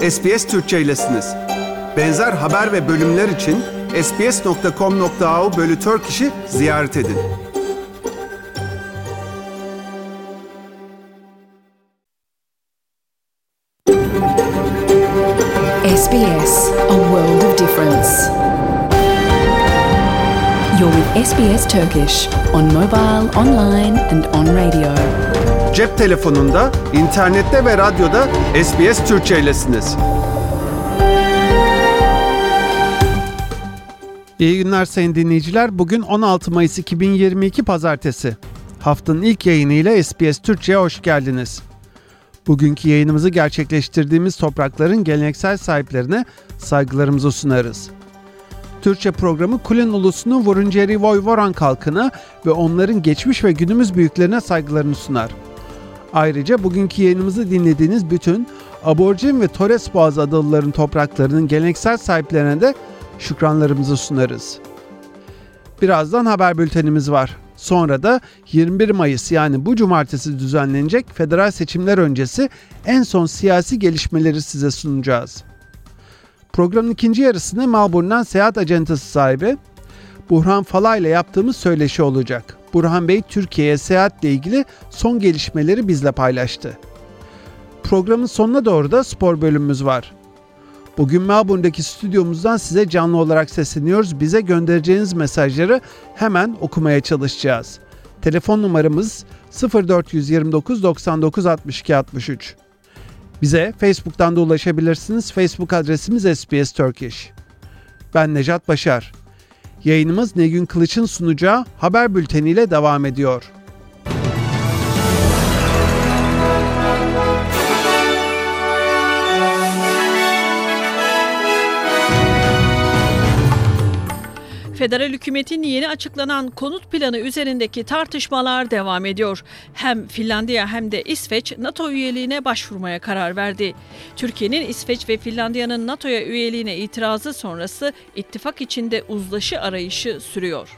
SBS Türkçe'ylesiniz. Benzer haber ve bölümler için sbs.com.au/Turkish'i ziyaret edin. SBS, a world of difference. You're with SBS Turkish on mobile, online and on radio. Cep telefonunda, internette ve radyoda SBS Türkçe'ylesiniz. İyi günler sayın dinleyiciler. Bugün 16 Mayıs 2022 Pazartesi. Haftanın ilk yayınıyla SBS Türkçe'ye hoş geldiniz. Bugünkü yayınımızı gerçekleştirdiğimiz toprakların geleneksel sahiplerine saygılarımızı sunarız. Türkçe programı Kulin ulusunun Wurundjeri Woiwurrung halkına ve onların geçmiş ve günümüz büyüklerine saygılarını sunar. Ayrıca bugünkü yayınımızı dinlediğiniz bütün Aborjin ve Torres Boğazı adalıların topraklarının geleneksel sahiplerine de şükranlarımızı sunarız. Birazdan haber bültenimiz var. Sonra da 21 Mayıs yani bu cumartesi düzenlenecek federal seçimler öncesi en son siyasi gelişmeleri size sunacağız. Programın ikinci yarısında Melbourne'dan seyahat acentası sahibi Burhan Falay ile yaptığımız söyleşi olacak. Burhan Bey Türkiye'ye seyahatle ilgili son gelişmeleri bizle paylaştı. Programın sonuna doğru da spor bölümümüz var. Bugün Melbourne'daki stüdyomuzdan size canlı olarak sesleniyoruz. Bize göndereceğiniz mesajları hemen okumaya çalışacağız. Telefon numaramız 0429 99 62 63. Bize Facebook'tan da ulaşabilirsiniz. Facebook adresimiz SBS Turkish. Ben Nejat Başar. Yayınımız Negün Kılıç'ın sunacağı haber bülteniyle devam ediyor. Federal hükümetin yeni açıklanan konut planı üzerindeki tartışmalar devam ediyor. Hem Finlandiya hem de İsveç NATO üyeliğine başvurmaya karar verdi. Türkiye'nin İsveç ve Finlandiya'nın NATO'ya üyeliğine itirazı sonrası ittifak içinde uzlaşı arayışı sürüyor.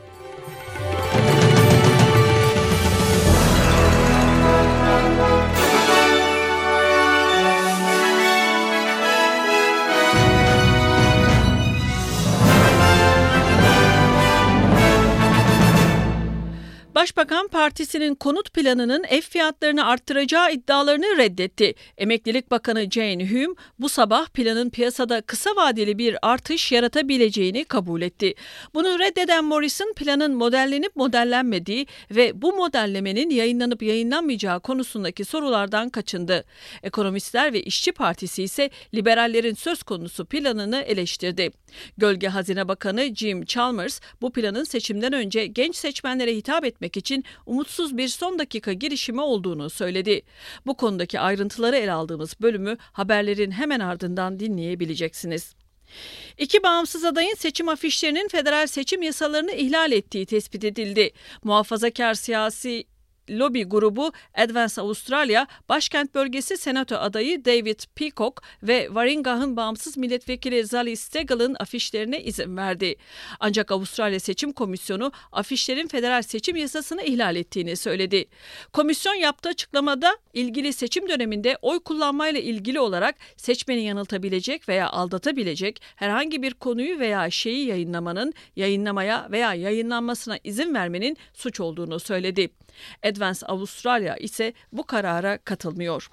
Başbakan Partisi'nin konut planının ev fiyatlarını arttıracağı iddialarını reddetti. Emeklilik Bakanı Jane Hume bu sabah planın piyasada kısa vadeli bir artış yaratabileceğini kabul etti. Bunu reddeden Morrison planın modellenip modellenmediği ve bu modellemenin yayınlanıp yayınlanmayacağı konusundaki sorulardan kaçındı. Ekonomistler ve İşçi Partisi ise liberallerin söz konusu planını eleştirdi. Gölge Hazine Bakanı Jim Chalmers bu planın seçimden önce genç seçmenlere hitap etmek için umutsuz bir son dakika girişimi olduğunu söyledi. Bu konudaki ayrıntıları ele aldığımız bölümü haberlerin hemen ardından dinleyebileceksiniz. İki bağımsız adayın seçim afişlerinin federal seçim yasalarını ihlal ettiği tespit edildi. Muhafazakar siyasi lobi grubu Advance Australia, başkent bölgesi senato adayı David Peacock ve Warringah'ın bağımsız milletvekili Zali Steggall'ın afişlerine izin verdi. Ancak Avustralya Seçim Komisyonu afişlerin federal seçim yasasını ihlal ettiğini söyledi. Komisyon yaptığı açıklamada ilgili seçim döneminde oy kullanmayla ilgili olarak seçmeni yanıltabilecek veya aldatabilecek herhangi bir konuyu veya şeyi yayınlamanın, yayınlamaya veya yayınlanmasına izin vermenin suç olduğunu söyledi. Advance Australia ise bu karara katılmıyor.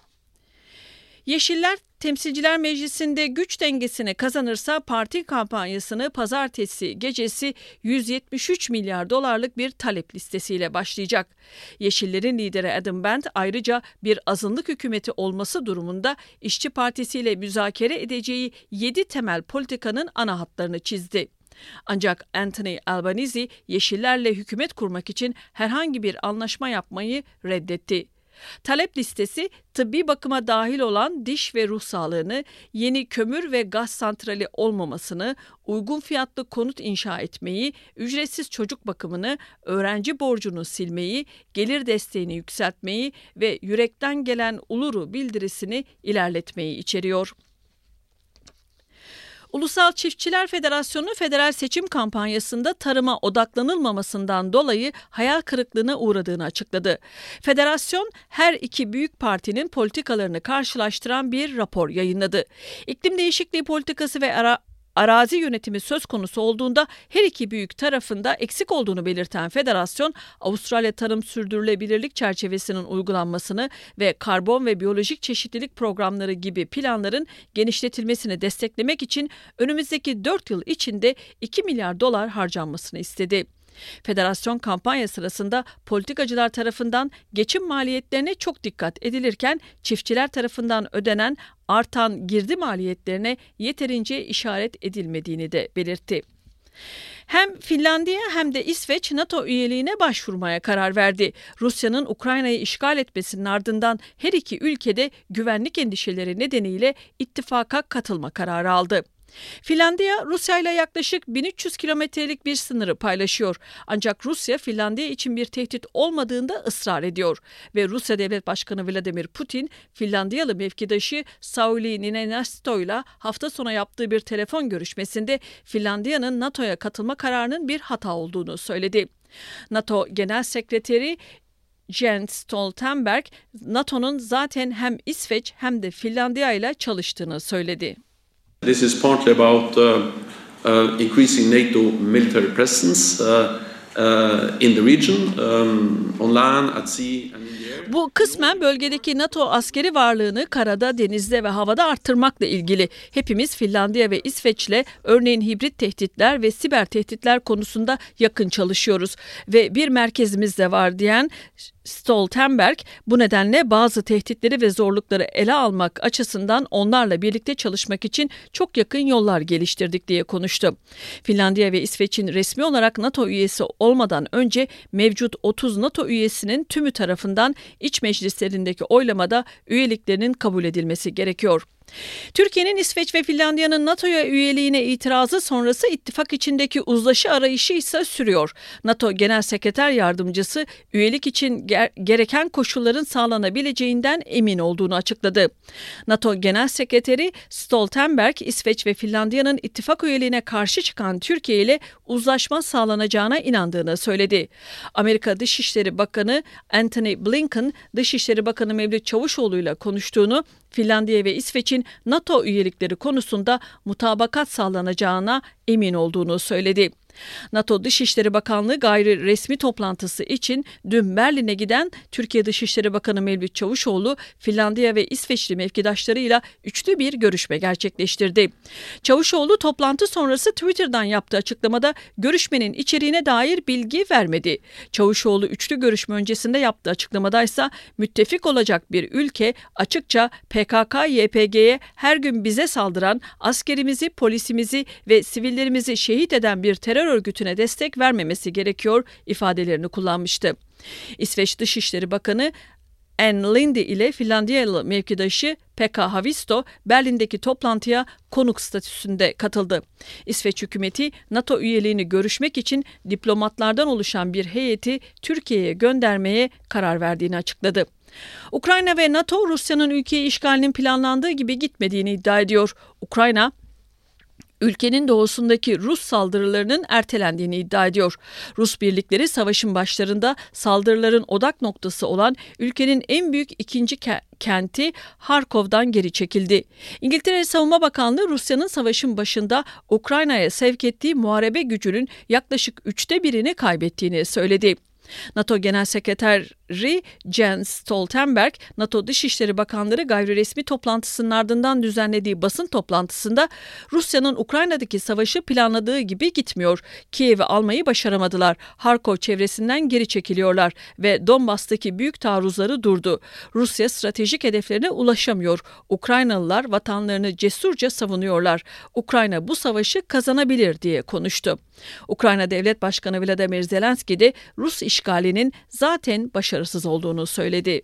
Yeşiller Temsilciler Meclisi'nde güç dengesini kazanırsa parti kampanyasını pazartesi gecesi 173 milyar dolarlık bir talep listesiyle başlayacak. Yeşillerin lideri Adam Bent ayrıca bir azınlık hükümeti olması durumunda İşçi Partisi ile müzakere edeceği 7 temel politikanın ana hatlarını çizdi. Ancak Anthony Albanese Yeşillerle hükümet kurmak için herhangi bir anlaşma yapmayı reddetti. Talep listesi tıbbi bakıma dahil olan diş ve ruh sağlığını, yeni kömür ve gaz santrali olmamasını, uygun fiyatlı konut inşa etmeyi, ücretsiz çocuk bakımını, öğrenci borcunu silmeyi, gelir desteğini yükseltmeyi ve yürekten gelen Uluru bildirisini ilerletmeyi içeriyor. Ulusal Çiftçiler Federasyonu federal seçim kampanyasında tarıma odaklanılmamasından dolayı hayal kırıklığına uğradığını açıkladı. Federasyon her iki büyük partinin politikalarını karşılaştıran bir rapor yayınladı. İklim değişikliği politikası ve arazi yönetimi söz konusu olduğunda her iki büyük tarafında eksik olduğunu belirten federasyon, Avustralya Tarım Sürdürülebilirlik Çerçevesi'nin uygulanmasını ve karbon ve biyolojik çeşitlilik programları gibi planların genişletilmesini desteklemek için önümüzdeki 4 yıl içinde 2 milyar dolar harcanmasını istedi. Federasyon kampanya sırasında politikacılar tarafından geçim maliyetlerine çok dikkat edilirken çiftçiler tarafından ödenen artan girdi maliyetlerine yeterince işaret edilmediğini de belirtti. Hem Finlandiya hem de İsveç NATO üyeliğine başvurmaya karar verdi. Rusya'nın Ukrayna'yı işgal etmesinin ardından her iki ülkede güvenlik endişeleri nedeniyle ittifaka katılma kararı aldı. Finlandiya, Rusya ile yaklaşık 1300 kilometrelik bir sınırı paylaşıyor. Ancak Rusya, Finlandiya için bir tehdit olmadığında ısrar ediyor. Ve Rusya Devlet Başkanı Vladimir Putin, Finlandiyalı mevkidaşı Sauli Niinisto ile hafta sonu yaptığı bir telefon görüşmesinde Finlandiya'nın NATO'ya katılma kararının bir hata olduğunu söyledi. NATO Genel Sekreteri Jens Stoltenberg, NATO'nun zaten hem İsveç hem de Finlandiya ile çalıştığını söyledi. This is partly about increasing NATO military presence in the region, on land, at sea and in the air. Bu kısmen bölgedeki NATO askeri varlığını karada, denizde ve havada arttırmakla ilgili. Hepimiz Finlandiya ve İsveç'le örneğin hibrit tehditler ve siber tehditler konusunda yakın çalışıyoruz ve bir merkezimiz de var diyen Stoltenberg, bu nedenle bazı tehditleri ve zorlukları ele almak açısından onlarla birlikte çalışmak için çok yakın yollar geliştirdik diye konuştu. Finlandiya ve İsveç'in resmi olarak NATO üyesi olmadan önce mevcut 30 NATO üyesinin tümü tarafından iç meclislerindeki oylamada üyeliklerinin kabul edilmesi gerekiyor. Türkiye'nin İsveç ve Finlandiya'nın NATO'ya üyeliğine itirazı sonrası ittifak içindeki uzlaşı arayışı ise sürüyor. NATO Genel Sekreter Yardımcısı üyelik için gereken koşulların sağlanabileceğinden emin olduğunu açıkladı. NATO Genel Sekreteri Stoltenberg, İsveç ve Finlandiya'nın ittifak üyeliğine karşı çıkan Türkiye ile uzlaşma sağlanacağına inandığını söyledi. Amerika Dışişleri Bakanı Antony Blinken, Dışişleri Bakanı Mevlüt Çavuşoğlu ile konuştuğunu, Finlandiya ve İsveç'in NATO üyelikleri konusunda mutabakat sağlanacağına emin olduğunu söyledi. NATO Dışişleri Bakanlığı gayri resmi toplantısı için dün Berlin'e giden Türkiye Dışişleri Bakanı Mevlüt Çavuşoğlu, Finlandiya ve İsveçli mevkidaşlarıyla üçlü bir görüşme gerçekleştirdi. Çavuşoğlu toplantı sonrası Twitter'dan yaptığı açıklamada görüşmenin içeriğine dair bilgi vermedi. Çavuşoğlu üçlü görüşme öncesinde yaptığı açıklamadaysa müttefik olacak bir ülke açıkça PKK-YPG'ye her gün bize saldıran, askerimizi, polisimizi ve sivillerimizi şehit eden bir terör örgütüne destek vermemesi gerekiyor ifadelerini kullanmıştı. İsveç Dışişleri Bakanı Ann Linde ile Finlandiyalı mevkidaşı Pekka Haavisto Berlin'deki toplantıya konuk statüsünde katıldı. İsveç hükümeti NATO üyeliğini görüşmek için diplomatlardan oluşan bir heyeti Türkiye'ye göndermeye karar verdiğini açıkladı. Ukrayna ve NATO, Rusya'nın ülkeyi işgalinin planlandığı gibi gitmediğini iddia ediyor. Ukrayna, ülkenin doğusundaki Rus saldırılarının ertelendiğini iddia ediyor. Rus birlikleri savaşın başlarında saldırıların odak noktası olan ülkenin en büyük ikinci kenti Harkov'dan geri çekildi. İngiltere Savunma Bakanlığı, Rusya'nın savaşın başında Ukrayna'ya sevk ettiği muharebe gücünün yaklaşık 1/3'ünü kaybettiğini söyledi. NATO Genel Sekreteri Jens Stoltenberg, NATO Dışişleri Bakanları gayri resmi toplantısının ardından düzenlediği basın toplantısında Rusya'nın Ukrayna'daki savaşı planladığı gibi gitmiyor. Kiev'i almayı başaramadılar. Harkov çevresinden geri çekiliyorlar ve Donbas'taki büyük taarruzları durdu. Rusya stratejik hedeflerine ulaşamıyor. Ukraynalılar vatanlarını cesurca savunuyorlar. Ukrayna bu savaşı kazanabilir diye konuştu. Ukrayna Devlet Başkanı Vladimir Zelenski de Rus işgalinin zaten başarısız olduğunu söyledi.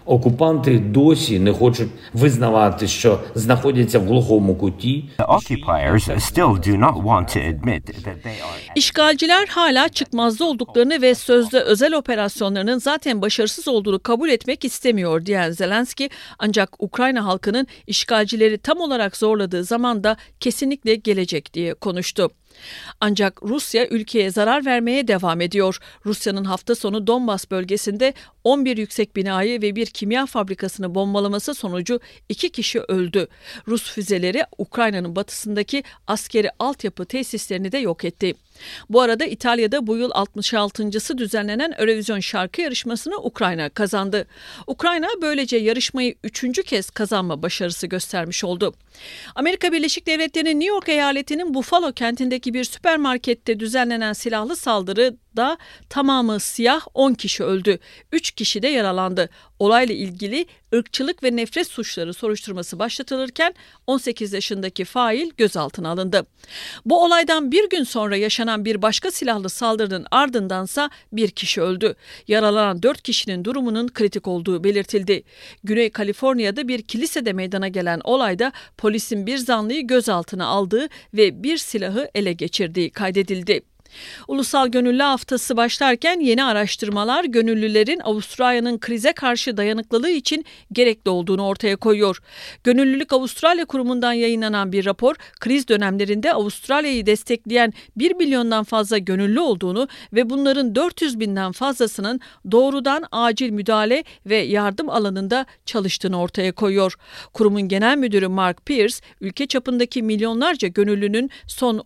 Окупанти досі не хочуть визнавати, що знаходяться в глухому куті. The occupiers still do not want to admit that they are. İşgalciler hala çıkmazda olduklarını ve sözde özel operasyonlarının zaten başarısız olduğunu kabul etmek istemiyor diyen Zelenski, ancak Ukrayna halkının işgalcileri tam olarak zorladığı zaman da kesinlikle gelecek diye konuştu. Ancak Rusya ülkeye zarar vermeye devam ediyor. Rusya'nın hafta sonu Donbas bölgesinde 11 yüksek binayı ve bir kimya fabrikasını bombalaması sonucu 2 kişi öldü. Rus füzeleri Ukrayna'nın batısındaki askeri altyapı tesislerini de yok etti. Bu arada İtalya'da bu yıl 66.sı düzenlenen Eurovision şarkı yarışmasını Ukrayna kazandı. Ukrayna böylece yarışmayı 3. kez kazanma başarısı göstermiş oldu. Amerika Birleşik Devletleri'nin New York eyaletinin Buffalo kentindeki bir süpermarkette düzenlenen silahlı saldırıda tamamı siyah 10 kişi öldü. 3 kişi de yaralandı. Olayla ilgili ırkçılık ve nefret suçları soruşturması başlatılırken 18 yaşındaki fail gözaltına alındı. Bu olaydan bir gün sonra yaşanan bir başka silahlı saldırının ardındansa bir kişi öldü. Yaralanan 4 kişinin durumunun kritik olduğu belirtildi. Güney Kaliforniya'da bir kilisede meydana gelen olayda polisin bir zanlıyı gözaltına aldığı ve bir silahı ele geçirdiği kaydedildi. Ulusal Gönüllü Haftası başlarken yeni araştırmalar gönüllülerin Avustralya'nın krize karşı dayanıklılığı için gerekli olduğunu ortaya koyuyor. Gönüllülük Avustralya Kurumu'ndan yayınlanan bir rapor, kriz dönemlerinde Avustralya'yı destekleyen 1 milyondan fazla gönüllü olduğunu ve bunların 400 binden fazlasının doğrudan acil müdahale ve yardım alanında çalıştığını ortaya koyuyor. Kurumun genel müdürü Mark Pierce, ülke çapındaki milyonlarca gönüllünün son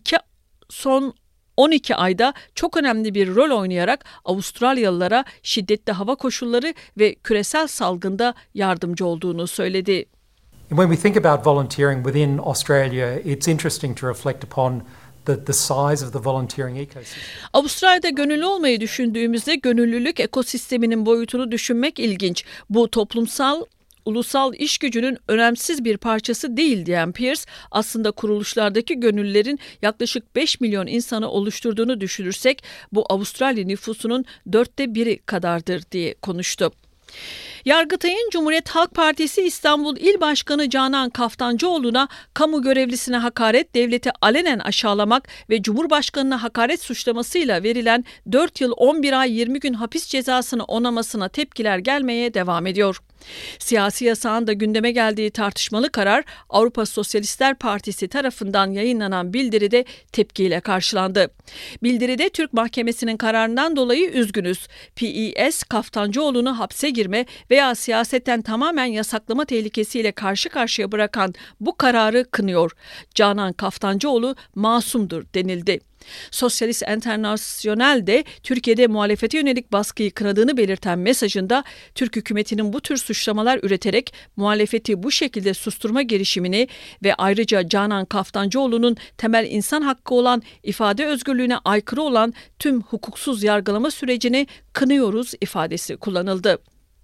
12 ayda çok önemli bir rol oynayarak Avustralyalılara şiddetli hava koşulları ve küresel salgında yardımcı olduğunu söyledi. When we think about volunteering within Australia, it's interesting to reflect upon the size of the volunteering ecosystem. Avustralya'da gönüllü olmayı düşündüğümüzde gönüllülük ekosisteminin boyutunu düşünmek ilginç. Bu ulusal iş gücünün önemsiz bir parçası değil diyen Pierce, aslında kuruluşlardaki gönüllülerin yaklaşık 5 milyon insanı oluşturduğunu düşünürsek bu Avustralya nüfusunun 1/4 kadardır diye konuştu. Yargıtay'ın Cumhuriyet Halk Partisi İstanbul İl Başkanı Canan Kaftancıoğlu'na kamu görevlisine hakaret, devleti alenen aşağılamak ve Cumhurbaşkanı'na hakaret suçlamasıyla verilen 4 yıl 11 ay 20 gün hapis cezasını onamasına tepkiler gelmeye devam ediyor. Siyasi yasağın da gündeme geldiği tartışmalı karar Avrupa Sosyalistler Partisi tarafından yayınlanan bildiride tepkiyle karşılandı. Bildiride Türk Mahkemesi'nin kararından dolayı üzgünüz. PES, Kaftancıoğlu'nu hapse girme veya siyasetten tamamen yasaklama tehlikesiyle karşı karşıya bırakan bu kararı kınıyor. Canan Kaftancıoğlu masumdur denildi. Sosyalist Enternasyonel de Türkiye'de muhalefete yönelik baskıyı kınadığını belirten mesajında Türk hükümetinin bu tür suçlamalar üreterek muhalefeti bu şekilde susturma girişimini ve ayrıca Canan Kaftancıoğlu'nun temel insan hakkı olan ifade özgürlüğüne aykırı olan tüm hukuksuz yargılama sürecini kınıyoruz ifadesi kullanıldı.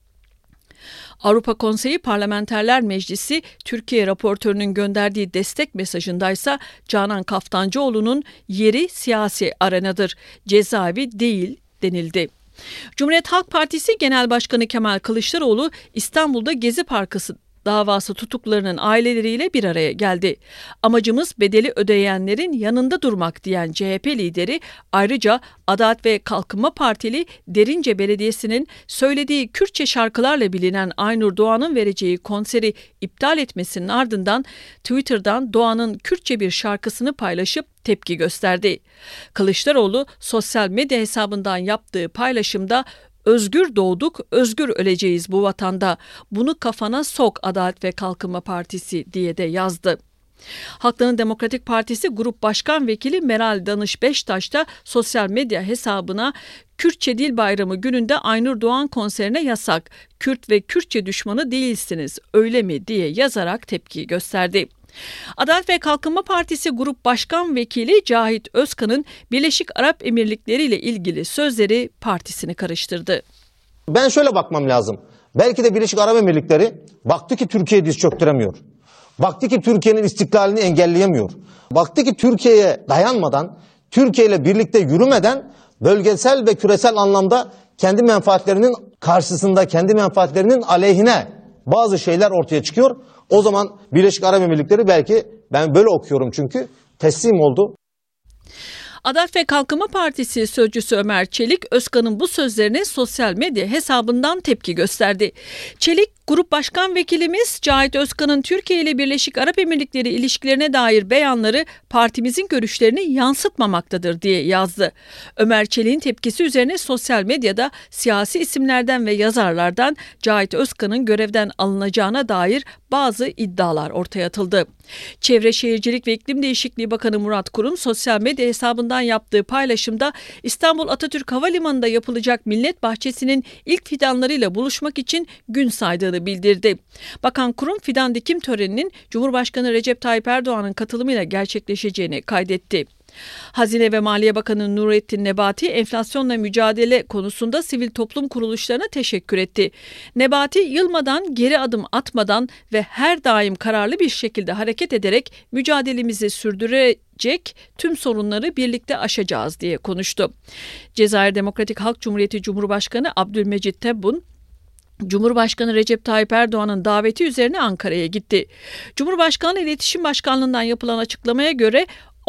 Avrupa Konseyi Parlamenterler Meclisi Türkiye raportörünün gönderdiği destek mesajındaysa Canan Kaftancıoğlu'nun yeri siyasi arenadır, cezaevi değil denildi. Cumhuriyet Halk Partisi Genel Başkanı Kemal Kılıçdaroğlu İstanbul'da Gezi Parkı davası tutuklularının aileleriyle bir araya geldi. Amacımız bedeli ödeyenlerin yanında durmak diyen CHP lideri ayrıca Adalet ve Kalkınma Partili Derince Belediyesi'nin söylediği Kürtçe şarkılarla bilinen Aynur Doğan'ın vereceği konseri iptal etmesinin ardından Twitter'dan Doğan'ın Kürtçe bir şarkısını paylaşıp tepki gösterdi. Kılıçdaroğlu sosyal medya hesabından yaptığı paylaşımda "Özgür doğduk, özgür öleceğiz bu vatanda. Bunu kafana sok Adalet ve Kalkınma Partisi" diye de yazdı. Halkların Demokratik Partisi Grup Başkan Vekili Meral Danış Beştaş da sosyal medya hesabına Kürtçe Dil Bayramı gününde Aynur Doğan konserine yasak, Kürt ve Kürtçe düşmanı değilsiniz öyle mi diye yazarak tepki gösterdi. Adalet ve Kalkınma Partisi Grup Başkan Vekili Cahit Özkan'ın Birleşik Arap Emirlikleri ile ilgili sözleri partisini karıştırdı. Ben şöyle bakmam lazım. Belki de Birleşik Arap Emirlikleri baktı ki Türkiye diz çöktüremiyor. Baktı ki Türkiye'nin istiklalini engelleyemiyor. Baktı ki Türkiye'ye dayanmadan, Türkiye ile birlikte yürümeden bölgesel ve küresel anlamda kendi menfaatlerinin karşısında, kendi menfaatlerinin aleyhine bazı şeyler ortaya çıkıyor. O zaman Birleşik Arap Emirlikleri belki, ben böyle okuyorum çünkü, teslim oldu. Adalet ve Kalkınma Partisi sözcüsü Ömer Çelik, Özkan'ın bu sözlerine sosyal medya hesabından tepki gösterdi. Çelik, Grup Başkan Vekilimiz Cahit Özkan'ın Türkiye ile Birleşik Arap Emirlikleri ilişkilerine dair beyanları partimizin görüşlerini yansıtmamaktadır diye yazdı. Ömer Çelik'in tepkisi üzerine sosyal medyada siyasi isimlerden ve yazarlardan Cahit Özkan'ın görevden alınacağına dair bazı iddialar ortaya atıldı. Çevre Şehircilik ve İklim Değişikliği Bakanı Murat Kurum sosyal medya hesabından yaptığı paylaşımda İstanbul Atatürk Havalimanı'nda yapılacak Millet Bahçesi'nin ilk fidanlarıyla buluşmak için gün saydığını bildirdi. Bakan Kurum fidan dikim töreninin Cumhurbaşkanı Recep Tayyip Erdoğan'ın katılımıyla gerçekleşeceğini kaydetti. Hazine ve Maliye Bakanı Nurettin Nebati enflasyonla mücadele konusunda sivil toplum kuruluşlarına teşekkür etti. Nebati, yılmadan, geri adım atmadan ve her daim kararlı bir şekilde hareket ederek mücadelemizi sürdürecek, tüm sorunları birlikte aşacağız diye konuştu. Cezayir Demokratik Halk Cumhuriyeti Cumhurbaşkanı Abdülmecit Tebboune, Cumhurbaşkanı Recep Tayyip Erdoğan'ın daveti üzerine Ankara'ya gitti. Cumhurbaşkanı İletişim Başkanlığı'ndan yapılan açıklamaya göre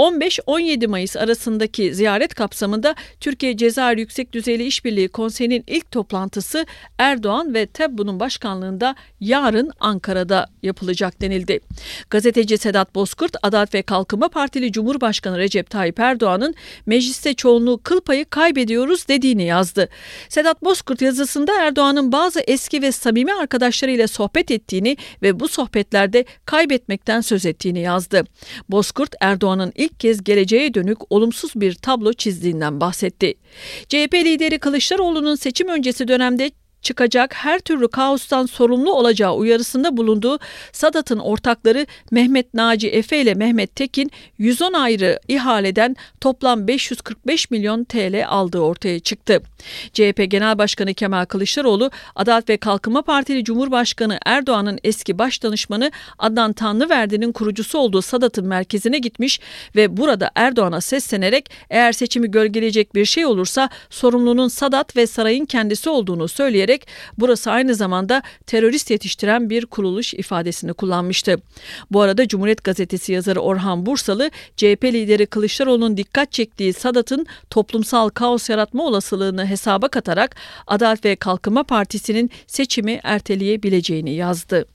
15-17 Mayıs arasındaki ziyaret kapsamında Türkiye-Cezayir Yüksek Düzeyli İşbirliği Konseyi'nin ilk toplantısı Erdoğan ve Tebboun'un başkanlığında yarın Ankara'da yapılacak denildi. Gazeteci Sedat Bozkurt, Adalet ve Kalkınma Partili Cumhurbaşkanı Recep Tayyip Erdoğan'ın mecliste çoğunluğu kıl payı kaybediyoruz dediğini yazdı. Sedat Bozkurt yazısında Erdoğan'ın bazı eski ve samimi arkadaşlarıyla sohbet ettiğini ve bu sohbetlerde kaybetmekten söz ettiğini yazdı. Bozkurt, Erdoğan'ın ilk kez geleceğe dönük olumsuz bir tablo çizdiğinden bahsetti. CHP lideri Kılıçdaroğlu'nun seçim öncesi dönemde çıkacak her türlü kaostan sorumlu olacağı uyarısında bulunduğu Sadat'ın ortakları Mehmet Naci Efe ile Mehmet Tekin 110 ayrı ihaleden toplam 545 milyon TL aldığı ortaya çıktı. CHP Genel Başkanı Kemal Kılıçdaroğlu, Adalet ve Kalkınma Partili Cumhurbaşkanı Erdoğan'ın eski başdanışmanı Adnan Tanrıverdi'nin kurucusu olduğu Sadat'ın merkezine gitmiş ve burada Erdoğan'a seslenerek eğer seçimi gölgeleyecek bir şey olursa sorumlunun Sadat ve sarayın kendisi olduğunu söyleyerek burası aynı zamanda terörist yetiştiren bir kuruluş ifadesini kullanmıştı. Bu arada Cumhuriyet Gazetesi yazarı Orhan Bursalı, CHP lideri Kılıçdaroğlu'nun dikkat çektiği Sadat'ın toplumsal kaos yaratma olasılığını hesaba katarak Adalet ve Kalkınma Partisi'nin seçimi erteleyebileceğini yazdı.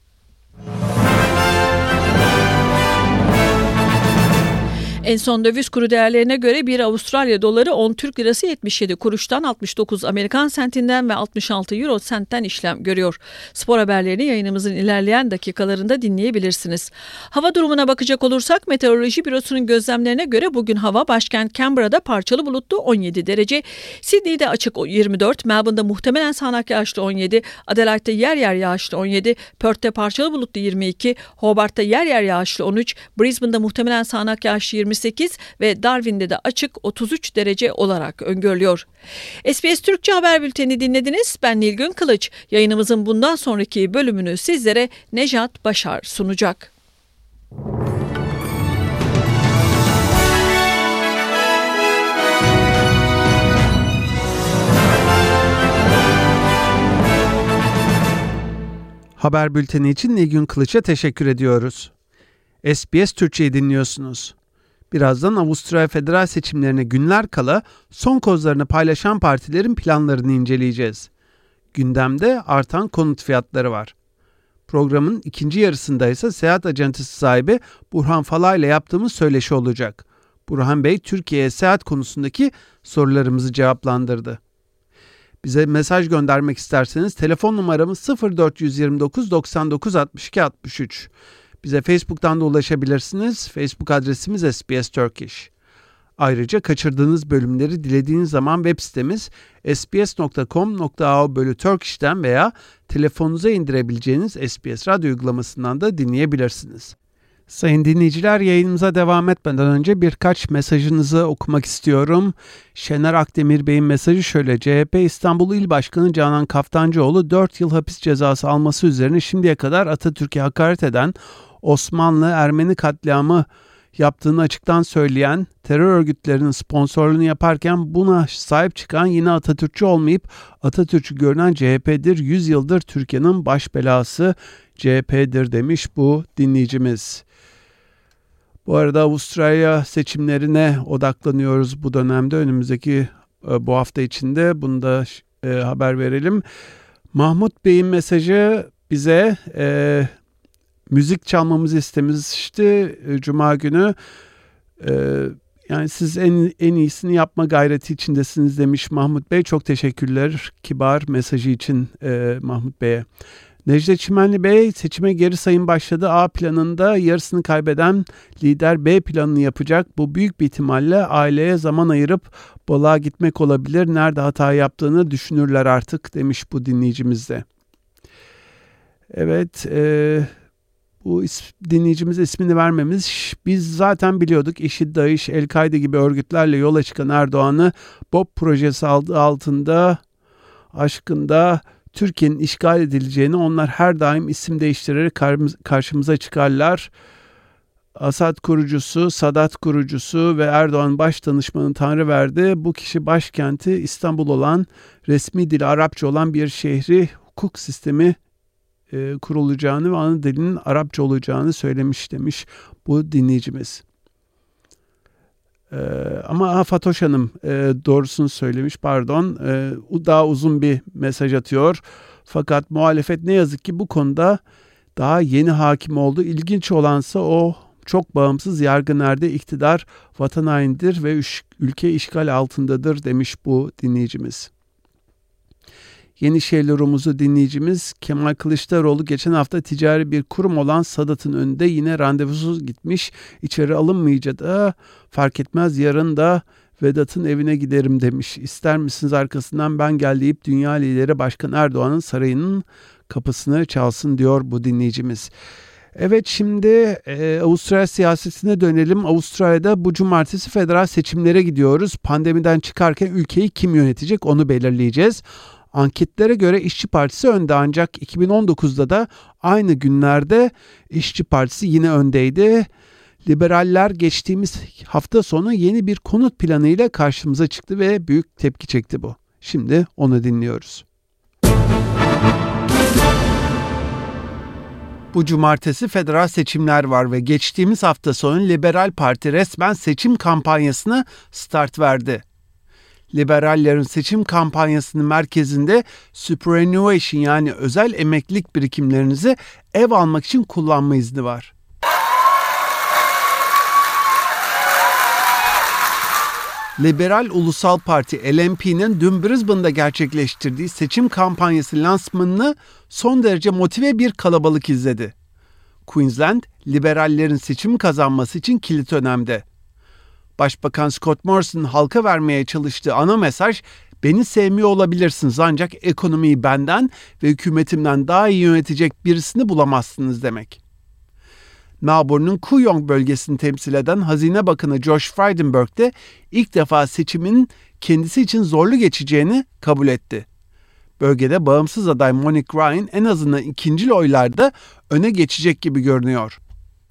En son döviz kuru değerlerine göre bir Avustralya doları 10 Türk lirası 77 kuruştan, 69 Amerikan sentinden ve 66 Euro sentten işlem görüyor. Spor haberlerini yayınımızın ilerleyen dakikalarında dinleyebilirsiniz. Hava durumuna bakacak olursak Meteoroloji Bürosu'nun gözlemlerine göre bugün hava başkent Canberra'da parçalı bulutlu 17 derece, Sydney'de açık 24, Melbourne'da muhtemelen sağanak yağışlı 17, Adelaide'de yer yer yağışlı 17, Perth'te parçalı bulutlu 22, Hobart'ta yer yer yağışlı 13, Brisbane'da muhtemelen sağanak yağışlı 28 ve Darwin'de de açık 33 derece olarak öngörülüyor. SBS Türkçe Haber Bülteni dinlediniz. Ben Nilgün Kılıç. Yayınımızın bundan sonraki bölümünü sizlere Nejat Başar sunacak. Haber bülteni için Nilgün Kılıç'a teşekkür ediyoruz. SBS Türkçe'yi dinliyorsunuz. Birazdan Avusturya federal seçimlerine günler kala son kozlarını paylaşan partilerin planlarını inceleyeceğiz. Gündemde artan konut fiyatları var. Programın ikinci yarısında ise seyahat acentası sahibi Burhan Falay ile yaptığımız söyleşi olacak. Burhan Bey, Türkiye'ye seyahat konusundaki sorularımızı cevaplandırdı. Bize mesaj göndermek isterseniz telefon numaramız 0429 99 62 63. Bize Facebook'tan da ulaşabilirsiniz. Facebook adresimiz SBS Turkish. Ayrıca kaçırdığınız bölümleri dilediğiniz zaman web sitemiz sbs.com.au/turkish'ten veya telefonunuza indirebileceğiniz SBS Radyo uygulamasından da dinleyebilirsiniz. Sayın dinleyiciler, yayınımıza devam etmeden önce birkaç mesajınızı okumak istiyorum. Şener Akdemir Bey'in mesajı şöyle: CHP İstanbul İl Başkanı Canan Kaftancıoğlu 4 yıl hapis cezası alması üzerine şimdiye kadar Atatürk'e hakaret eden, Osmanlı Ermeni katliamı yaptığını açıktan söyleyen, terör örgütlerinin sponsorluğunu yaparken buna sahip çıkan yine Atatürkçü olmayıp Atatürkçü görünen CHP'dir. 100 yıldır Türkiye'nin baş belası CHP'dir demiş bu dinleyicimiz. Bu arada Avustralya seçimlerine odaklanıyoruz bu dönemde. Önümüzdeki bu hafta içinde bunu da haber verelim. Mahmut Bey'in mesajı bize müzik çalmamızı istemişti Cuma günü. Yani siz en iyisini yapma gayreti içindesiniz demiş Mahmut Bey. Çok teşekkürler kibar mesajı için Mahmut Bey'e. Necdet Çimenli Bey, seçime geri sayım başladı. A planında yarısını kaybeden lider B planını yapacak. Bu büyük bir ihtimalle aileye zaman ayırıp balığa gitmek olabilir. Nerede hata yaptığını düşünürler artık demiş bu dinleyicimiz de. Evet, bu dinleyicimiz ismini vermemiz. Biz zaten biliyorduk IŞİD, DAEŞ, El-Kaide gibi örgütlerle yola çıkan Erdoğan'ı BOP projesi altında aşkında Türkiye'nin işgal edileceğini, onlar her daim isim değiştirerek karşımıza çıkarlar. Asad kurucusu, Sadat kurucusu ve Erdoğan baş danışmanı Tanrıverdi. Bu kişi başkenti İstanbul olan, resmi dili Arapça olan bir şehri hukuk sistemi kurulacağını ve ana dilinin Arapça olacağını söylemiş demiş bu dinleyicimiz. Ama Fatoş Hanım doğrusunu söylemiş, pardon. Daha uzun bir mesaj atıyor. Fakat muhalefet ne yazık ki bu konuda daha yeni hakim oldu. İlginç olansa o çok bağımsız, yargı nerede, iktidar vatan hainidir ve ülke işgal altındadır demiş bu dinleyicimiz. Yenişehirli Rumuzlu dinleyicimiz Kemal Kılıçdaroğlu geçen hafta ticari bir kurum olan Sadat'ın önünde yine randevusuz gitmiş. İçeri alınmayacak da fark etmez, yarın da Vedat'ın evine giderim demiş. İster misiniz arkasından ben gel deyip dünya lideri Başkan Erdoğan'ın sarayının kapısını çalsın diyor bu dinleyicimiz. Evet, şimdi Avustralya siyasetine dönelim. Avustralya'da bu cumartesi federal seçimlere gidiyoruz. Pandemiden çıkarken ülkeyi kim yönetecek onu belirleyeceğiz. Anketlere göre İşçi Partisi önde, ancak 2019'da da aynı günlerde İşçi Partisi yine öndeydi. Liberaller geçtiğimiz hafta sonu yeni bir konut planıyla karşımıza çıktı ve büyük tepki çekti bu. Şimdi onu dinliyoruz. Bu cumartesi federal seçimler var ve geçtiğimiz hafta sonu Liberal Parti resmen seçim kampanyasına start verdi. Liberallerin seçim kampanyasının merkezinde superannuation, yani özel emeklilik birikimlerinizi ev almak için kullanma izni var. Liberal Ulusal Parti LNP'nin dün Brisbane'da gerçekleştirdiği seçim kampanyası lansmanını son derece motive bir kalabalık izledi. Queensland, liberallerin seçim kazanması için kilit önemde. Başbakan Scott Morrison'ın halka vermeye çalıştığı ana mesaj, beni sevmiyor olabilirsiniz ancak ekonomiyi benden ve hükümetimden daha iyi yönetecek birisini bulamazsınız demek. Melbourne'un Kooyong bölgesini temsil eden Hazine Bakanı Josh Frydenberg de ilk defa seçimin kendisi için zorlu geçeceğini kabul etti. Bölgede bağımsız aday Monique Ryan en azından ikincil oylarda öne geçecek gibi görünüyor.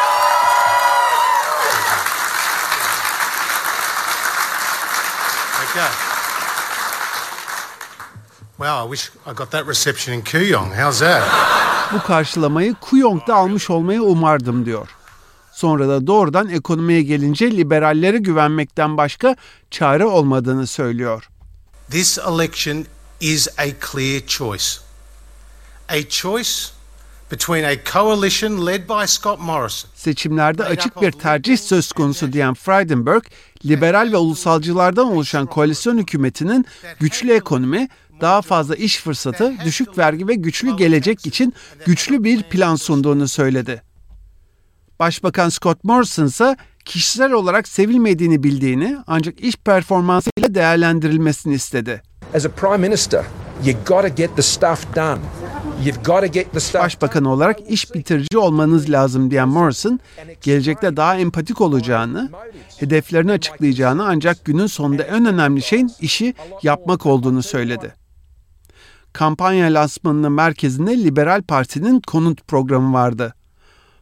Wow, I wish I got that reception in Kooyong. How's that? Bu karşılamayı Kooyong'da almış olmayı umardım diyor. Sonra da doğrudan ekonomiye gelince liberallere güvenmekten başka çare olmadığını söylüyor. This election is a clear choice. A choice between a coalition led by Scott Morrison. Seçimlerde açık bir tercih söz konusu diyen Frydenberg, liberal ve ulusalcılardan oluşan koalisyon hükümetinin güçlü ekonomi, daha fazla iş fırsatı, düşük vergi ve güçlü gelecek için güçlü bir plan sunduğunu söyledi. Başbakan Scott Morrison ise kişisel olarak sevilmediğini bildiğini ancak iş performansıyla değerlendirilmesini istedi. As a prime minister, you got to get the stuff done. You've got to get the stuff. Başbakan olarak iş bitirici olmanız lazım diyen Morrison, gelecekte daha empatik olacağını, hedeflerini açıklayacağını ancak günün sonunda en önemli şeyin işi yapmak olduğunu söyledi. Kampanya lansmanının merkezinde Liberal Parti'nin konut programı vardı.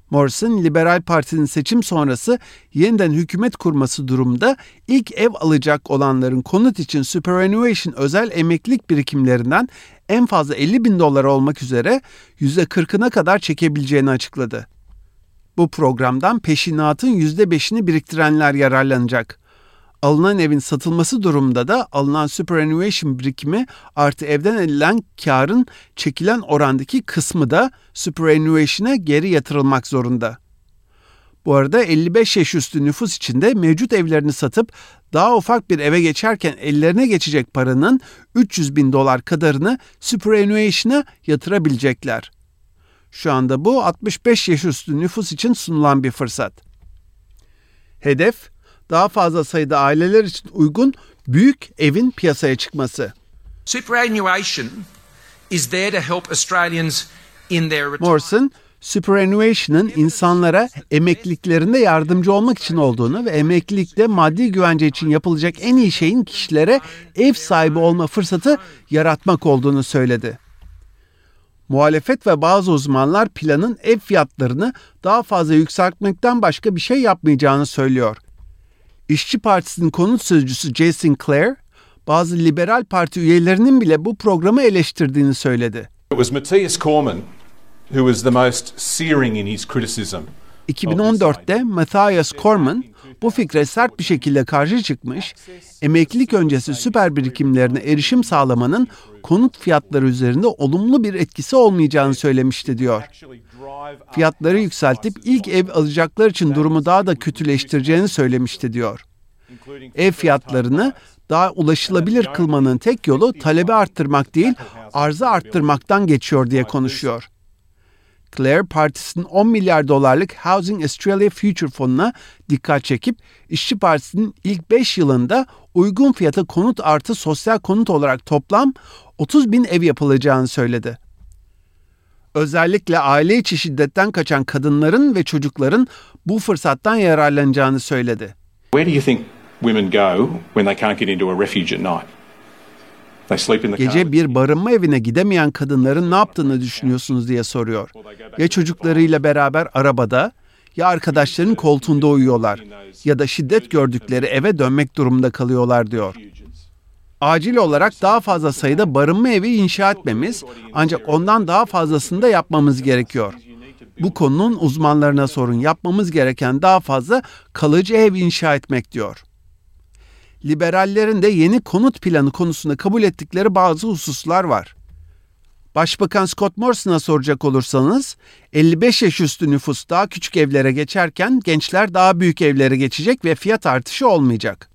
Morrison, Liberal Parti'nin seçim sonrası yeniden hükümet kurması durumunda ilk ev alacak olanların konut için superannuation özel emeklilik birikimlerinden en fazla $50.000 olmak üzere %40'ına kadar çekebileceğini açıkladı. Bu programdan peşinatın %5'ini biriktirenler yararlanacak. Alınan evin satılması durumunda da alınan superannuation birikimi artı evden edilen karın çekilen orandaki kısmı da superannuation'a geri yatırılmak zorunda. Bu arada 55 yaş üstü nüfus için de mevcut evlerini satıp daha ufak bir eve geçerken ellerine geçecek paranın $300.000 kadarını superannuation'a yatırabilecekler. Şu anda bu 65 yaş üstü nüfus için sunulan bir fırsat. Hedef, daha fazla sayıda aileler için uygun büyük evin piyasaya çıkması. Superannuation is there to help Australians in their retirement. Morrison, superannuation'ın insanlara emekliliklerinde yardımcı olmak için olduğunu ve emeklilikte maddi güvence için yapılacak en iyi şeyin kişilere ev sahibi olma fırsatı yaratmak olduğunu söyledi. Muhalefet ve bazı uzmanlar planın ev fiyatlarını daha fazla yükseltmekten başka bir şey yapmayacağını söylüyor. İşçi Partisi'nin konut sözcüsü Jason Clare, bazı Liberal Parti üyelerinin bile bu programı eleştirdiğini söyledi. It was Matthias Cormann who was the most searing in his criticism. 2014'te Matthias Cormann bu fikre sert bir şekilde karşı çıkmış, emeklilik öncesi süper birikimlerine erişim sağlamanın konut fiyatları üzerinde olumlu bir etkisi olmayacağını söylemişti diyor. Fiyatları yükseltip ilk ev alacaklar için durumu daha da kötüleştireceğini söylemişti diyor. Ev fiyatlarını daha ulaşılabilir kılmanın tek yolu talebi arttırmak değil, arzı arttırmaktan geçiyor diye konuşuyor. Clare, partisinin $10 milyar Housing Australia Future fonuna dikkat çekip, İşçi Partisi'nin ilk 5 yılında uygun fiyata konut artı sosyal konut olarak toplam 30.000 ev yapılacağını söyledi. Özellikle aile içi şiddetten kaçan kadınların ve çocukların bu fırsattan yararlanacağını söyledi. Where do you think women go when they can't get into a refuge at night? They sleep in the car. Gece bir barınma evine gidemeyen kadınların ne yaptığını düşünüyorsunuz diye soruyor. Ya çocuklarıyla beraber arabada, ya arkadaşlarının koltuğunda uyuyorlar ya da şiddet gördükleri eve dönmek durumunda kalıyorlar diyor. Acil olarak daha fazla sayıda barınma evi inşa etmemiz, ancak ondan daha fazlasını da yapmamız gerekiyor. Bu konunun uzmanlarına sorun, yapmamız gereken daha fazla kalıcı ev inşa etmek diyor. Liberallerin de yeni konut planı konusunda kabul ettikleri bazı hususlar var. Başbakan Scott Morrison'a soracak olursanız, 55 yaş üstü nüfus daha küçük evlere geçerken gençler daha büyük evlere geçecek ve fiyat artışı olmayacak.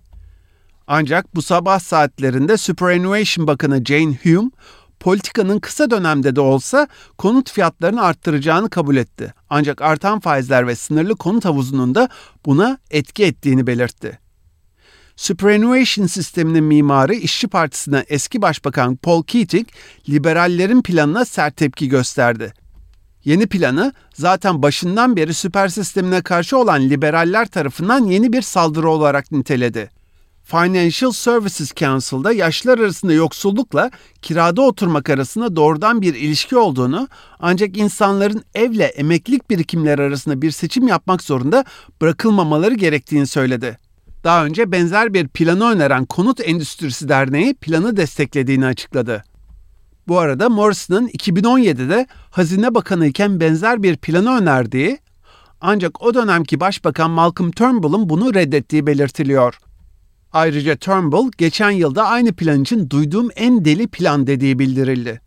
Ancak bu sabah saatlerinde Superannuation Bakanı Jane Hume, politikanın kısa dönemde de olsa konut fiyatlarını arttıracağını kabul etti. Ancak artan faizler ve sınırlı konut havuzunun da buna etki ettiğini belirtti. Superannuation sisteminin mimarı İşçi Partisi'ne eski Başbakan Paul Keating, liberallerin planına sert tepki gösterdi. Yeni planı zaten başından beri süper sistemine karşı olan liberaller tarafından yeni bir saldırı olarak niteledi. Financial Services Council'da yaşlılar arasında yoksullukla kirada oturmak arasında doğrudan bir ilişki olduğunu, ancak insanların evle emeklilik birikimleri arasında bir seçim yapmak zorunda bırakılmamaları gerektiğini söyledi. Daha önce benzer bir planı öneren Konut Endüstrisi Derneği planı desteklediğini açıkladı. Bu arada Morrison'ın 2017'de Hazine Bakanı iken benzer bir planı önerdiği, ancak o dönemki Başbakan Malcolm Turnbull'un bunu reddettiği belirtiliyor. Ayrıca Turnbull, geçen yılda aynı plan için duyduğum en deli plan dediği bildirildi.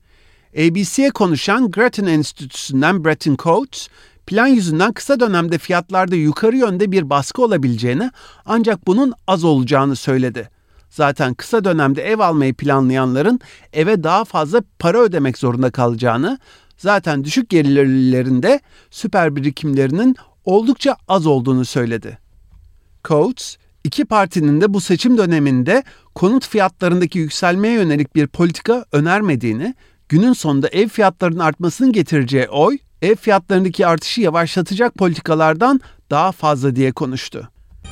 ABC'ye konuşan Grattan Enstitüsü'nden Bretton Coates, plan yüzünden kısa dönemde fiyatlarda yukarı yönde bir baskı olabileceğini, ancak bunun az olacağını söyledi. Zaten kısa dönemde ev almayı planlayanların eve daha fazla para ödemek zorunda kalacağını, zaten düşük gelirlilerin de süper birikimlerinin oldukça az olduğunu söyledi. Coates, İki partinin de bu seçim döneminde konut fiyatlarındaki yükselmeye yönelik bir politika önermediğini, günün sonunda ev fiyatlarının artmasının getireceği oy, ev fiyatlarındaki artışı yavaşlatacak politikalardan daha fazla diye konuştu.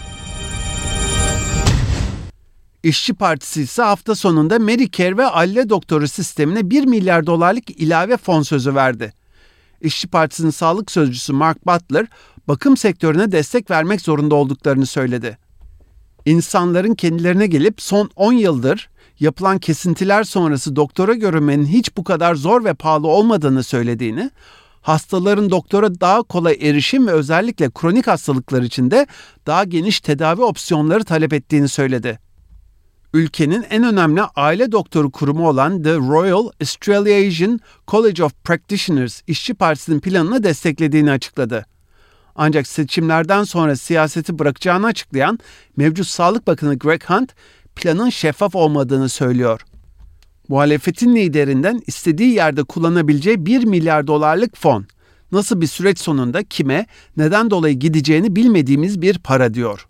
İşçi Partisi ise hafta sonunda Medicare ve aile doktoru sistemine $1 milyar ilave fon sözü verdi. İşçi Partisi'nin sağlık sözcüsü Mark Butler, bakım sektörüne destek vermek zorunda olduklarını söyledi. İnsanların kendilerine gelip son 10 yıldır yapılan kesintiler sonrası doktora görünmenin hiç bu kadar zor ve pahalı olmadığını söylediğini, hastaların doktora daha kolay erişim ve özellikle kronik hastalıklar için de daha geniş tedavi opsiyonları talep ettiğini söyledi. Ülkenin en önemli aile doktoru kurumu olan The Royal Australasian College of Practitioners İşçi Partisi'nin planını desteklediğini açıkladı. Ancak seçimlerden sonra siyaseti bırakacağını açıklayan mevcut Sağlık Bakanı Greg Hunt, planın şeffaf olmadığını söylüyor. Muhalefetin liderinden istediği yerde kullanabileceği 1 milyar dolarlık fon, nasıl bir süreç sonunda kime, neden dolayı gideceğini bilmediğimiz bir para diyor.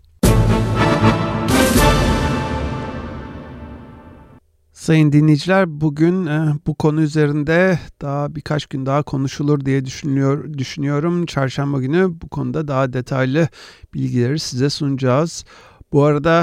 Sayın dinleyiciler, bugün bu konu üzerinde daha birkaç gün daha konuşulur diye düşünüyorum. Çarşamba günü bu konuda daha detaylı bilgileri size sunacağız. Bu arada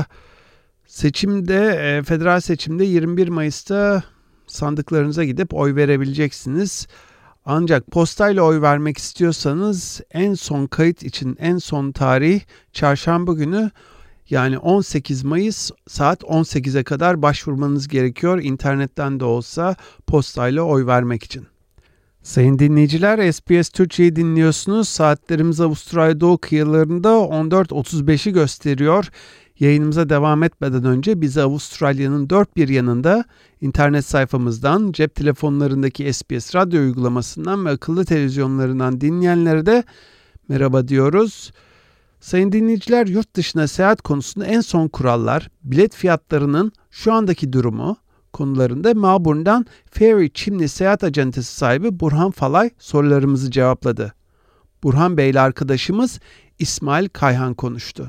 federal seçimde 21 Mayıs'ta sandıklarınıza gidip oy verebileceksiniz. Ancak postayla oy vermek istiyorsanız en son kayıt için en son tarih çarşamba günü, yani 18 Mayıs saat 18'e kadar başvurmanız gerekiyor. İnternetten de olsa postayla oy vermek için. Sayın dinleyiciler, SBS Türkçe'yi dinliyorsunuz. Saatlerimiz Avustralya doğu kıyılarında 14.35'i gösteriyor. Yayınımıza devam etmeden önce bizi Avustralya'nın dört bir yanında internet sayfamızdan, cep telefonlarındaki SBS Radyo uygulamasından ve akıllı televizyonlarından dinleyenlere de merhaba diyoruz. Sayın dinleyiciler, yurt dışına seyahat konusunda en son kurallar, bilet fiyatlarının şu andaki durumu konularında Melbourne'dan Fairy Chimney Seyahat Acentesi sahibi Burhan Falay sorularımızı cevapladı. Burhan Bey ile arkadaşımız İsmail Kayhan konuştu.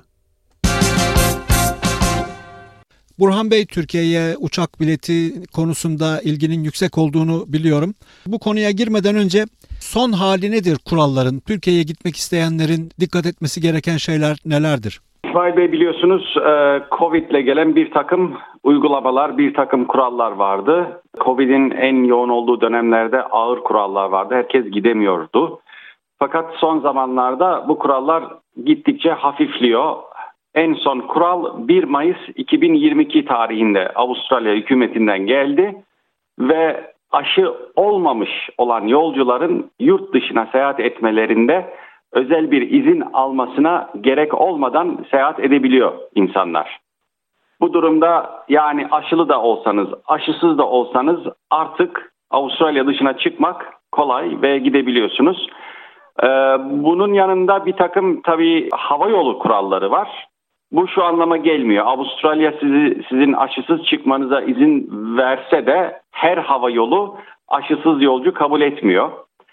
Burhan Bey, Türkiye'ye uçak bileti konusunda ilginin yüksek olduğunu biliyorum. Bu konuya girmeden önce son hali nedir kuralların? Türkiye'ye gitmek isteyenlerin dikkat etmesi gereken şeyler nelerdir? İsmail Bey, biliyorsunuz Covid ile gelen bir takım uygulamalar, bir takım kurallar vardı. Covid'in en yoğun olduğu dönemlerde ağır kurallar vardı. Herkes gidemiyordu. Fakat son zamanlarda bu kurallar gittikçe hafifliyor. En son kural 1 Mayıs 2022 tarihinde Avustralya hükümetinden geldi ve aşı olmamış olan yolcuların yurt dışına seyahat etmelerinde özel bir izin almasına gerek olmadan seyahat edebiliyor insanlar. Bu durumda yani aşılı da olsanız, aşısız da olsanız artık Avustralya dışına çıkmak kolay ve gidebiliyorsunuz. Bunun yanında bir takım tabii havayolu kuralları var. Bu şu anlama gelmiyor. Avustralya sizin aşısız çıkmanıza izin verse de her havayolu aşısız yolcu kabul etmiyor.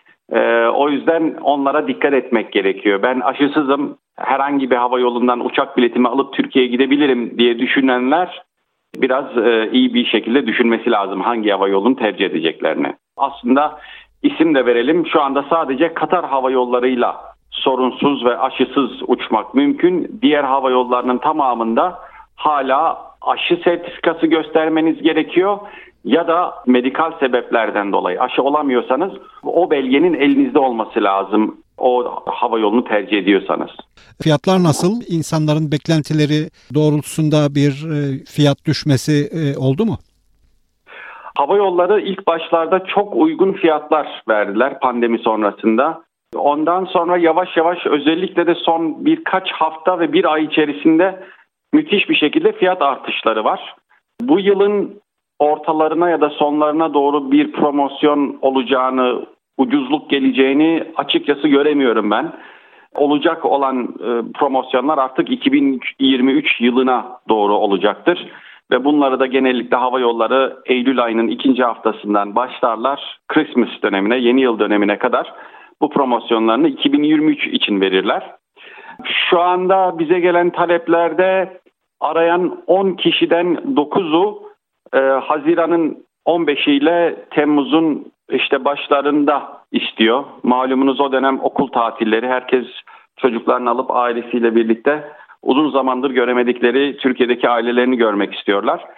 O yüzden onlara dikkat etmek gerekiyor. Ben aşısızım, herhangi bir havayolundan uçak biletimi alıp Türkiye'ye gidebilirim diye düşünenler biraz iyi bir şekilde düşünmesi lazım hangi havayolunu tercih edeceklerini. Aslında isim de verelim. Şu anda sadece Katar havayollarıyla sorunsuz ve aşısız uçmak mümkün. Diğer havayollarının tamamında hala aşı sertifikası göstermeniz gerekiyor. Ya da medikal sebeplerden dolayı aşı olamıyorsanız o belgenin elinizde olması lazım. O havayolunu tercih ediyorsanız. Fiyatlar nasıl? İnsanların beklentileri doğrultusunda bir fiyat düşmesi oldu mu? Havayolları ilk başlarda çok uygun fiyatlar verdiler pandemi sonrasında. Ondan sonra yavaş yavaş, özellikle de son birkaç hafta ve bir ay içerisinde müthiş bir şekilde fiyat artışları var. Bu yılın ortalarına ya da sonlarına doğru bir promosyon olacağını, ucuzluk geleceğini açıkçası göremiyorum ben. Olacak olan promosyonlar artık 2023 yılına doğru olacaktır. Ve bunları da genellikle havayolları Eylül ayının ikinci haftasından başlarlar. Christmas dönemine, yeni yıl dönemine kadar bu promosyonlarını 2023 için verirler. Şu anda bize gelen taleplerde arayan 10 kişiden 9'u Haziran'ın 15'i ile Temmuz'un başlarında istiyor. Malumunuz o dönem okul tatilleri, herkes çocuklarını alıp ailesiyle birlikte uzun zamandır göremedikleri Türkiye'deki ailelerini görmek istiyorlar.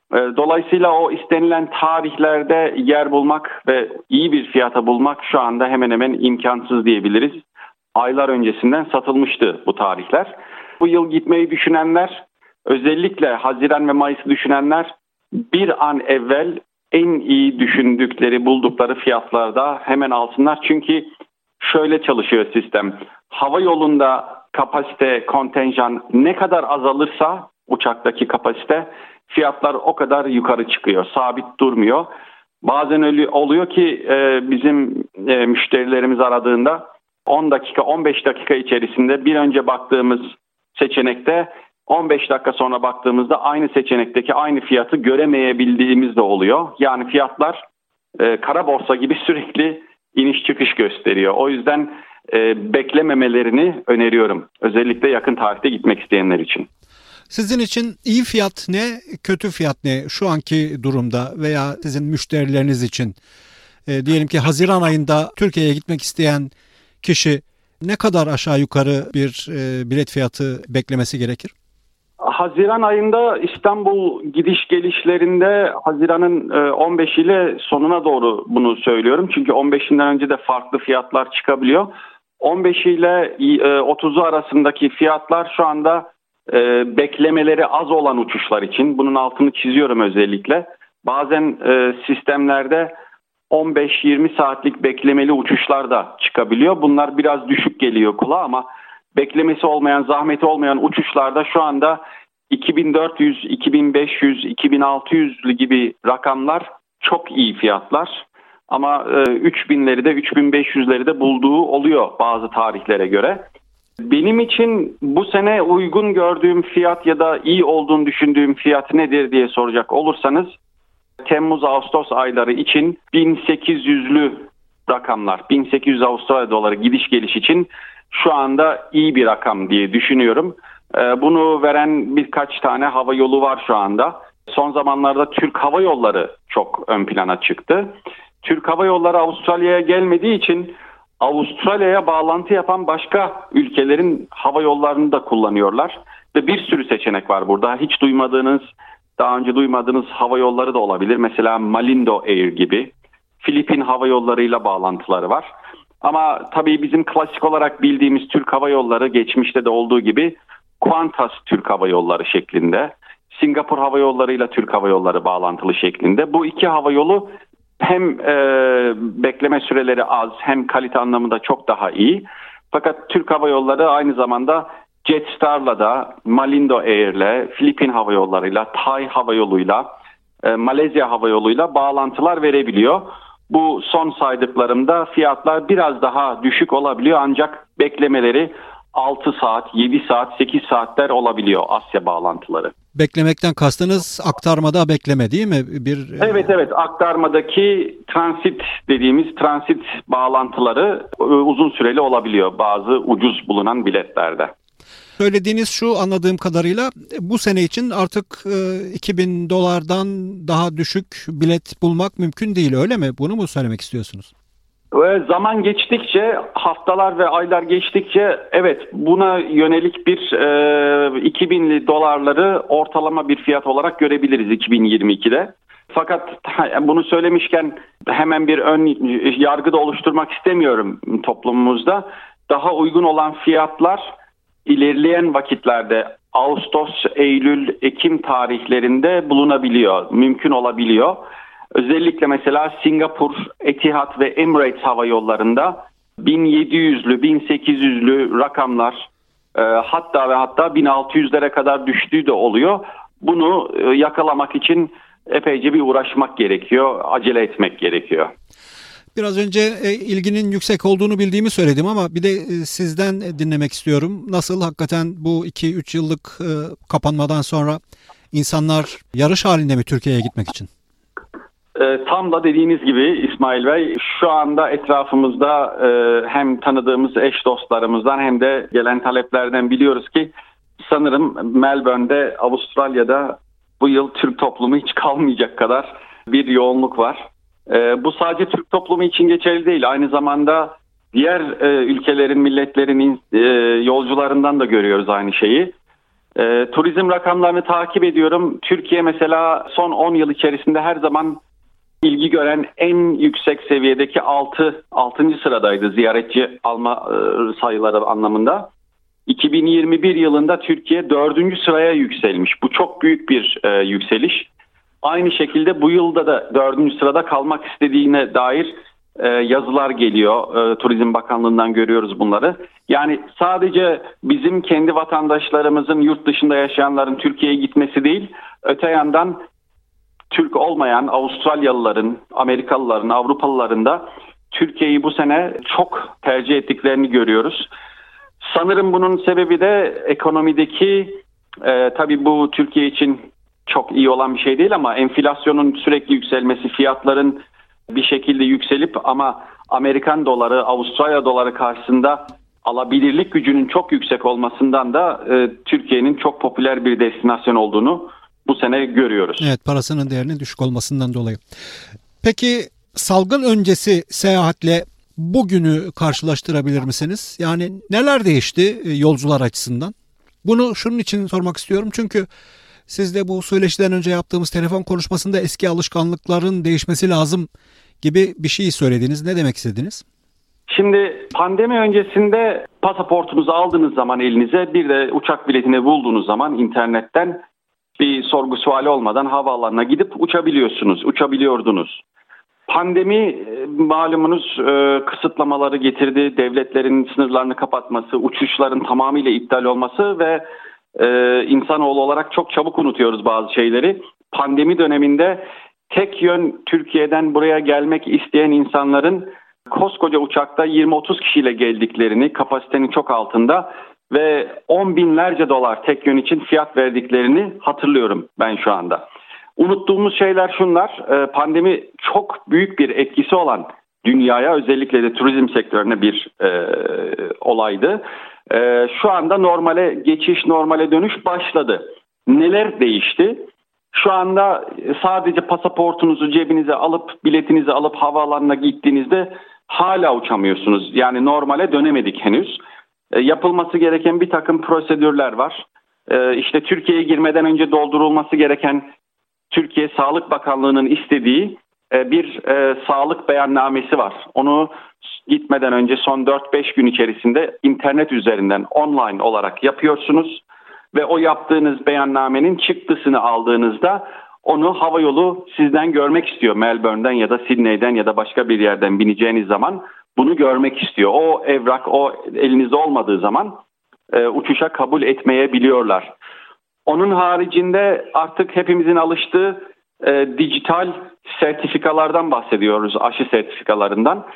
Dolayısıyla o istenilen tarihlerde yer bulmak ve iyi bir fiyata bulmak şu anda hemen hemen imkansız diyebiliriz. Aylar öncesinden satılmıştı bu tarihler. Bu yıl gitmeyi düşünenler, özellikle Haziran ve Mayıs'ı düşünenler bir an evvel en iyi düşündükleri, buldukları fiyatlarda hemen alsınlar. Çünkü şöyle çalışıyor sistem. Hava yolunda kapasite, kontenjan ne kadar azalırsa uçaktaki kapasite, fiyatlar o kadar yukarı çıkıyor. Sabit durmuyor. Bazen öyle oluyor ki bizim müşterilerimiz aradığında 10 dakika, 15 dakika içerisinde bir önce baktığımız seçenekte 15 dakika sonra baktığımızda aynı seçenekteki aynı fiyatı göremeyebildiğimiz de oluyor. Yani fiyatlar kara borsa gibi sürekli iniş çıkış gösteriyor. O yüzden beklememelerini öneriyorum. Özellikle yakın tarihte gitmek isteyenler için. Sizin için iyi fiyat ne, kötü fiyat ne şu anki durumda veya sizin müşterileriniz için? Diyelim ki Haziran ayında Türkiye'ye gitmek isteyen kişi ne kadar aşağı yukarı bir bilet fiyatı beklemesi gerekir? Haziran ayında İstanbul gidiş gelişlerinde Haziran'ın 15 ile sonuna doğru bunu söylüyorum. Çünkü 15'inden önce de farklı fiyatlar çıkabiliyor. 15 ile 30'u arasındaki fiyatlar şu anda beklemeleri az olan uçuşlar için. Bunun altını çiziyorum özellikle. Bazen sistemlerde 15-20 saatlik beklemeli uçuşlar da çıkabiliyor. Bunlar biraz düşük geliyor kulağa ama beklemesi olmayan, zahmeti olmayan uçuşlarda şu anda 2400, 2500, 2600 gibi rakamlar çok iyi fiyatlar. Ama 3000'leri de 3500'leri de bulduğu oluyor bazı tarihlere göre. Benim için bu sene uygun gördüğüm fiyat ya da iyi olduğunu düşündüğüm fiyat nedir diye soracak olursanız Temmuz-Ağustos ayları için 1800'lü rakamlar, 1800 Avustralya doları gidiş geliş için şu anda iyi bir rakam diye düşünüyorum. Bunu veren birkaç tane hava yolu var şu anda. Son zamanlarda Türk Hava Yolları çok ön plana çıktı. Türk Hava Yolları Avustralya'ya gelmediği için Avustralya'ya bağlantı yapan başka ülkelerin hava yollarını da kullanıyorlar. Ve bir sürü seçenek var burada. Hiç duymadığınız, daha önce duymadığınız hava yolları da olabilir. Mesela Malindo Air gibi. Filipin hava yollarıyla bağlantıları var. Ama tabii bizim klasik olarak bildiğimiz Türk Hava Yolları geçmişte de olduğu gibi Qantas Türk Hava Yolları şeklinde. Singapur Hava Yolları ile Türk Hava Yolları bağlantılı şeklinde. Bu iki hava yolu hem bekleme süreleri az hem kalite anlamında çok daha iyi. Fakat Türk Hava Yolları aynı zamanda Jetstar'la da, Malindo Air'le, Filipin Hava Yolları'yla, Thai Hava Yolu'yla, Malezya Hava Yolu'yla bağlantılar verebiliyor. Bu son saydıklarımda fiyatlar biraz daha düşük olabiliyor ancak beklemeleri 6 saat, 7 saat, 8 saatler olabiliyor Asya bağlantıları. Beklemekten kastınız aktarmada bekleme değil mi? Evet, aktarmadaki transit dediğimiz transit bağlantıları uzun süreli olabiliyor bazı ucuz bulunan biletlerde. Söylediğiniz şu anladığım kadarıyla bu sene için artık $2,000 daha düşük bilet bulmak mümkün değil öyle mi? Bunu mu söylemek istiyorsunuz? Zaman geçtikçe, haftalar ve aylar geçtikçe evet buna yönelik bir $2,000'ları ortalama bir fiyat olarak görebiliriz 2022'de. Fakat bunu söylemişken hemen bir ön yargı da oluşturmak istemiyorum toplumumuzda. Daha uygun olan fiyatlar ilerleyen vakitlerde Ağustos, Eylül, Ekim tarihlerinde bulunabiliyor, mümkün olabiliyor. Özellikle mesela Singapur, Etihad ve Emirates hava yollarında 1700'lü, 1800'lü rakamlar hatta 1600'lere kadar düştüğü de oluyor. Bunu yakalamak için epeyce bir uğraşmak gerekiyor, acele etmek gerekiyor. Biraz önce ilginin yüksek olduğunu bildiğimi söyledim ama bir de sizden dinlemek istiyorum. Nasıl hakikaten bu 2-3 yıllık kapanmadan sonra insanlar yarış halinde mi Türkiye'ye gitmek için? Tam da dediğiniz gibi İsmail Bey, şu anda etrafımızda hem tanıdığımız eş dostlarımızdan hem de gelen taleplerden biliyoruz ki sanırım Melbourne'de, Avustralya'da bu yıl Türk toplumu hiç kalmayacak kadar bir yoğunluk var. Bu sadece Türk toplumu için geçerli değil. Aynı zamanda diğer ülkelerin, milletlerin yolcularından da görüyoruz aynı şeyi. Turizm rakamlarını takip ediyorum. Türkiye mesela son 10 yıl içerisinde her zaman ilgi gören en yüksek seviyedeki 6. sıradaydı ziyaretçi alma sayıları anlamında. 2021 yılında Türkiye 4. sıraya yükselmiş. Bu çok büyük bir yükseliş. Aynı şekilde bu yılda da 4. sırada kalmak istediğine dair yazılar geliyor. Turizm Bakanlığı'ndan görüyoruz bunları. Yani sadece bizim kendi vatandaşlarımızın, yurt dışında yaşayanların Türkiye'ye gitmesi değil, öte yandan Türk olmayan Avustralyalıların, Amerikalıların, Avrupalıların da Türkiye'yi bu sene çok tercih ettiklerini görüyoruz. Sanırım bunun sebebi de ekonomideki, tabii bu Türkiye için çok iyi olan bir şey değil ama enflasyonun sürekli yükselmesi, fiyatların bir şekilde yükselip ama Amerikan doları, Avustralya doları karşısında alabilirlik gücünün çok yüksek olmasından da Türkiye'nin çok popüler bir destinasyon olduğunu bu sene görüyoruz. Evet, parasının değerinin düşük olmasından dolayı. Peki salgın öncesi seyahatle bugünü karşılaştırabilir misiniz? Yani neler değişti yolcular açısından? Bunu şunun için sormak istiyorum çünkü siz de bu söyleşiden önce yaptığımız telefon konuşmasında eski alışkanlıkların değişmesi lazım gibi bir şey söylediniz. Ne demek istediniz? Şimdi pandemi öncesinde pasaportunuzu aldığınız zaman elinize, bir de uçak biletini bulduğunuz zaman internetten bir sorgu suali olmadan havaalanına gidip uçabiliyordunuz. Pandemi malumunuz kısıtlamaları getirdi. Devletlerin sınırlarını kapatması, uçuşların tamamıyla iptal olması ve insanoğlu olarak çok çabuk unutuyoruz bazı şeyleri. Pandemi döneminde tek yön Türkiye'den buraya gelmek isteyen insanların koskoca uçakta 20-30 kişiyle geldiklerini, kapasitenin çok altında ve 10 binlerce dolar tek yön için fiyat verdiklerini hatırlıyorum ben şu anda. Unuttuğumuz şeyler şunlar, pandemi çok büyük bir etkisi olan dünyaya, özellikle de turizm sektörüne bir olaydı. Şu anda normale geçiş, normale dönüş başladı. Neler değişti? Şu anda sadece pasaportunuzu cebinize alıp, biletinizi alıp havaalanına gittiğinizde hala uçamıyorsunuz. Yani normale dönemedik henüz. Yapılması gereken bir takım prosedürler var. İşte Türkiye'ye girmeden önce doldurulması gereken Türkiye Sağlık Bakanlığı'nın istediği bir sağlık beyannamesi var. Onu gitmeden önce son 4-5 gün içerisinde internet üzerinden online olarak yapıyorsunuz. Ve o yaptığınız beyannamenin çıktısını aldığınızda onu havayolu sizden görmek istiyor. Melbourne'den ya da Sydney'den ya da başka bir yerden bineceğiniz zaman bunu görmek istiyor. O evrak o elinizde olmadığı zaman uçuşa kabul etmeyebiliyorlar. Onun haricinde artık hepimizin alıştığı dijital sertifikalardan bahsediyoruz, aşı sertifikalarından.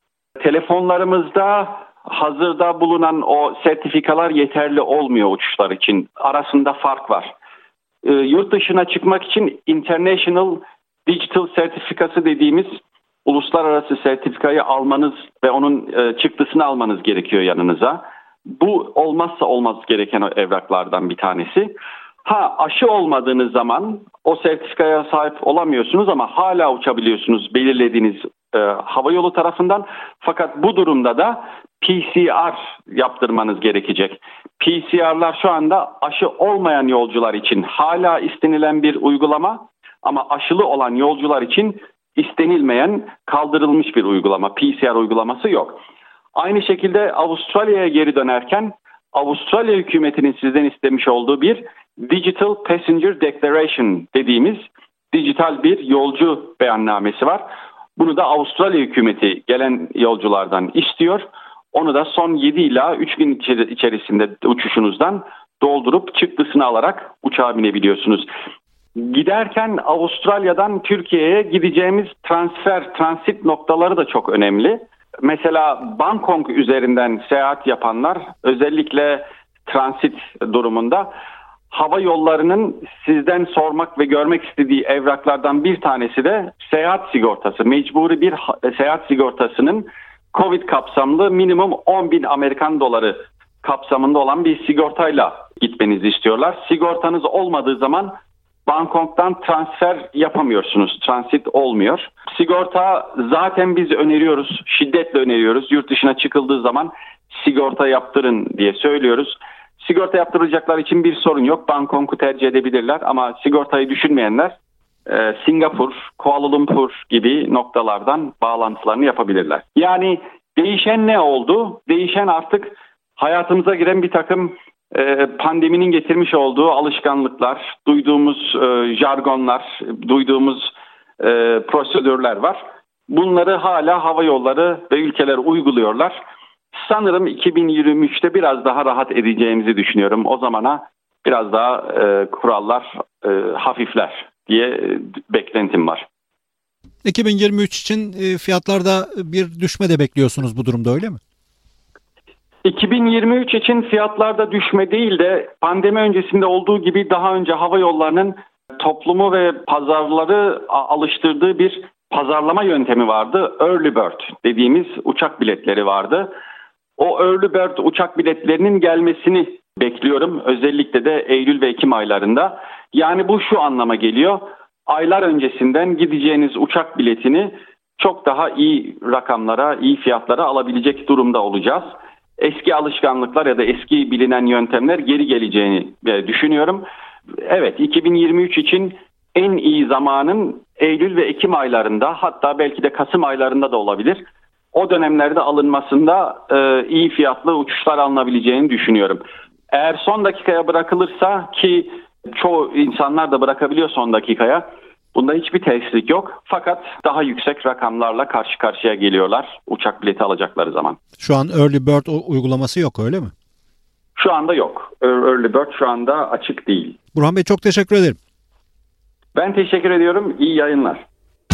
Telefonlarımızda hazırda bulunan o sertifikalar yeterli olmuyor uçuşlar için. Arasında fark var. Yurt dışına çıkmak için International Digital Sertifikası dediğimiz uluslararası sertifikayı almanız ve onun çıktısını almanız gerekiyor yanınıza. Bu olmazsa olmaz gereken o evraklardan bir tanesi. Aşı olmadığınız zaman o sertifikaya sahip olamıyorsunuz ama hala uçabiliyorsunuz belirlediğiniz havayolu tarafından. Fakat bu durumda da PCR yaptırmanız gerekecek. PCR'lar şu anda aşı olmayan yolcular için hala istenilen bir uygulama ama aşılı olan yolcular için istenilmeyen, kaldırılmış bir uygulama. PCR uygulaması yok. Aynı şekilde Avustralya'ya geri dönerken Avustralya hükümetinin sizden istemiş olduğu bir Digital Passenger Declaration dediğimiz dijital bir yolcu beyannamesi var. Bunu da Avustralya hükümeti gelen yolculardan istiyor. Onu da son 7 ila 3 gün içerisinde uçuşunuzdan doldurup çıktısını alarak uçağa binebiliyorsunuz. Giderken Avustralya'dan Türkiye'ye gideceğimiz transit noktaları da çok önemli. Mesela Bangkok üzerinden seyahat yapanlar özellikle transit durumunda hava yollarının sizden sormak ve görmek istediği evraklardan bir tanesi de seyahat sigortası. Mecburi bir seyahat sigortasının Covid kapsamlı minimum 10.000 Amerikan doları kapsamında olan bir sigortayla gitmenizi istiyorlar. Sigortanız olmadığı zaman Bangkok'tan transfer yapamıyorsunuz. Transit olmuyor. Sigorta zaten biz öneriyoruz, şiddetle öneriyoruz. Yurt dışına çıkıldığı zaman sigorta yaptırın diye söylüyoruz. Sigorta yaptıracaklar için bir sorun yok. Bangkok'u tercih edebilirler ama sigortayı düşünmeyenler Singapur, Kuala Lumpur gibi noktalardan bağlantılarını yapabilirler. Yani değişen ne oldu? Değişen artık hayatımıza giren bir takım pandeminin getirmiş olduğu alışkanlıklar, duyduğumuz jargonlar, duyduğumuz prosedürler var. Bunları hala hava yolları ve ülkeler uyguluyorlar. Sanırım 2023'te biraz daha rahat edeceğimizi düşünüyorum. O zamana biraz daha kurallar hafifler diye beklentim var. 2023 için fiyatlarda bir düşme de bekliyorsunuz bu durumda, öyle mi? 2023 için fiyatlarda düşme değil de pandemi öncesinde olduğu gibi daha önce hava yollarının toplumu ve pazarları alıştırdığı bir pazarlama yöntemi vardı. Early Bird dediğimiz uçak biletleri vardı. O Early Bird uçak biletlerinin gelmesini bekliyorum. Özellikle de Eylül ve Ekim aylarında. Yani bu şu anlama geliyor. Aylar öncesinden gideceğiniz uçak biletini çok daha iyi rakamlara, iyi fiyatlara alabilecek durumda olacağız. Eski alışkanlıklar ya da eski bilinen yöntemler geri geleceğini düşünüyorum. Evet, 2023 için en iyi zamanın Eylül ve Ekim aylarında, hatta belki de Kasım aylarında da olabilir. O dönemlerde alınmasında iyi fiyatlı uçuşlar alınabileceğini düşünüyorum. Eğer son dakikaya bırakılırsa, ki çoğu insanlar da bırakabiliyor son dakikaya, bunda hiçbir terslik yok. Fakat daha yüksek rakamlarla karşı karşıya geliyorlar uçak bileti alacakları zaman. Şu an Early Bird uygulaması yok, öyle mi? Şu anda yok. Early Bird şu anda açık değil. Burhan Bey, çok teşekkür ederim. Ben teşekkür ediyorum. İyi yayınlar.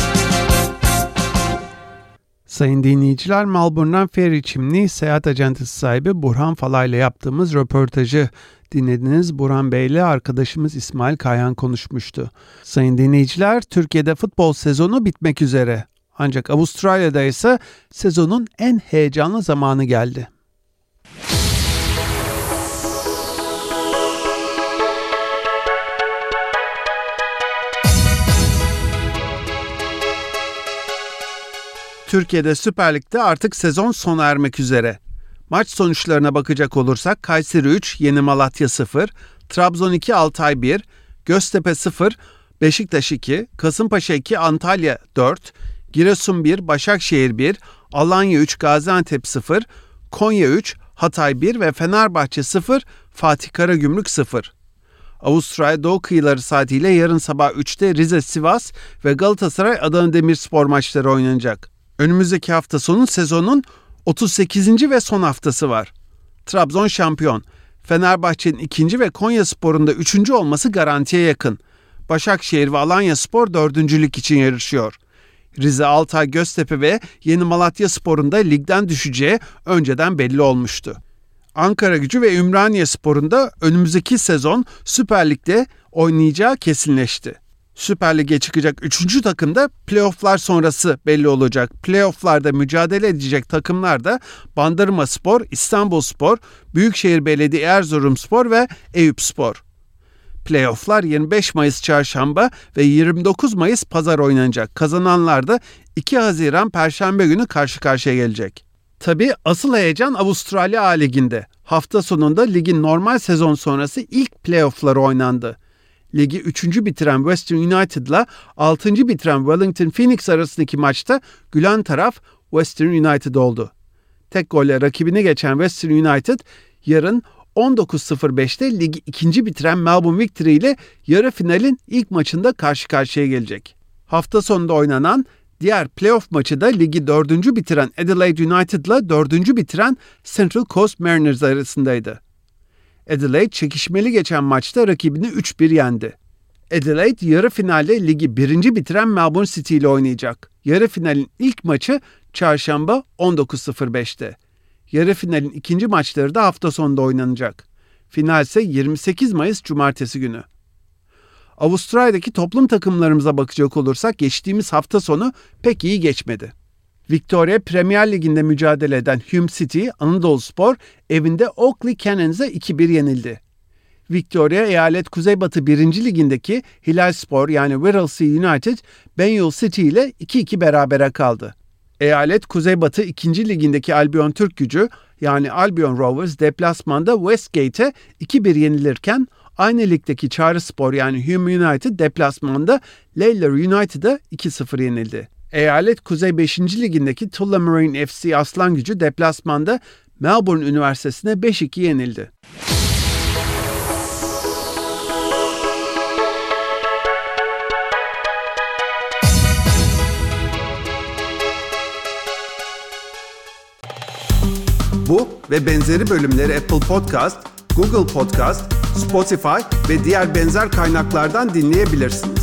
Sayın dinleyiciler, Melbourne'dan Ferry Çimli seyahat acentesi sahibi Burhan Falay ile yaptığımız röportajı dinlediniz. Burhan Bey ile arkadaşımız İsmail Kayhan konuşmuştu. Sayın dinleyiciler, Türkiye'de futbol sezonu bitmek üzere. Ancak Avustralya'da ise sezonun en heyecanlı zamanı geldi. Türkiye'de Süper Lig'de artık sezon sona ermek üzere. Maç sonuçlarına bakacak olursak Kayseri 3, Yeni Malatya 0, Trabzon 2, Altay 1, Göztepe 0, Beşiktaş 2, Kasımpaşa 2, Antalya 4, Giresun 1, Başakşehir 1, Alanya 3, Gaziantep 0, Konya 3, Hatay 1 ve Fenerbahçe 0, Fatih Karagümrük 0. Avustralya Doğu Kıyıları saatiyle yarın sabah 3'te Rize Sivas ve Galatasaray Adana Demirspor maçları oynanacak. Önümüzdeki hafta sonu sezonun 38. ve son haftası var. Trabzon şampiyon. Fenerbahçe'nin 2. ve Konyaspor'un da 3. olması garantiye yakın. Başakşehir ve Alanyaspor 4. için yarışıyor. Rize, Altay, Göztepe ve Yeni Malatyaspor'un da ligden düşeceği önceden belli olmuştu. Ankaragücü ve Ümraniyespor'un da önümüzdeki sezon Süper Lig'de oynayacağı kesinleşti. Süper Lig'e çıkacak 3. takım da playofflar sonrası belli olacak. Playofflarda mücadele edecek takımlar da Bandırmaspor, İstanbulspor, Büyükşehir Belediye Erzurumspor ve Eyüpspor. Playofflar 25 Mayıs Çarşamba ve 29 Mayıs Pazar oynanacak. Kazananlar da 2 Haziran Perşembe günü karşı karşıya gelecek. Tabii asıl heyecan Avustralya A Ligi'nde. Hafta sonunda ligin normal sezon sonrası ilk playoffları oynandı. Ligi 3. bitiren Western United'la 6. bitiren Wellington Phoenix arasındaki maçta gülen taraf Western United oldu. Tek golle rakibini geçen Western United yarın 19.05'te ligi 2. bitiren Melbourne Victory ile yarı finalin ilk maçında karşı karşıya gelecek. Hafta sonunda oynanan diğer playoff maçı da ligi 4. bitiren Adelaide United'la 4. bitiren Central Coast Mariners arasındaydı. Adelaide çekişmeli geçen maçta rakibini 3-1 yendi. Adelaide yarı finalde ligi 1. bitiren Melbourne City ile oynayacak. Yarı finalin ilk maçı Çarşamba 19.05'te. Yarı finalin ikinci maçları da hafta sonunda oynanacak. Final ise 28 Mayıs Cumartesi günü. Avustralya'daki toplum takımlarımıza bakacak olursak geçtiğimiz hafta sonu pek iyi geçmedi. Victoria Premier Ligi'nde mücadele eden Hume City, Anadoluspor evinde Oakley Cannons'a 2-1 yenildi. Victoria eyalet Kuzeybatı 1. Ligi'ndeki Hilalspor yani Wirral United, Bengal City ile 2-2 berabere kaldı. Eyalet Kuzeybatı 2. Ligi'ndeki Albion Türkgücü yani Albion Rovers deplasmanda Westgate'e 2-1 yenilirken aynı ligdeki Çağrıspor yani Hume United deplasmanda Laylar United'a 2-0 yenildi. Eyalet Kuzey 5. Ligi'ndeki Tullamarine FC Aslangucü deplasmanda Melbourne Üniversitesi'ne 5-2 yenildi. Bu ve benzeri bölümleri Apple Podcast, Google Podcast, Spotify ve diğer benzer kaynaklardan dinleyebilirsiniz.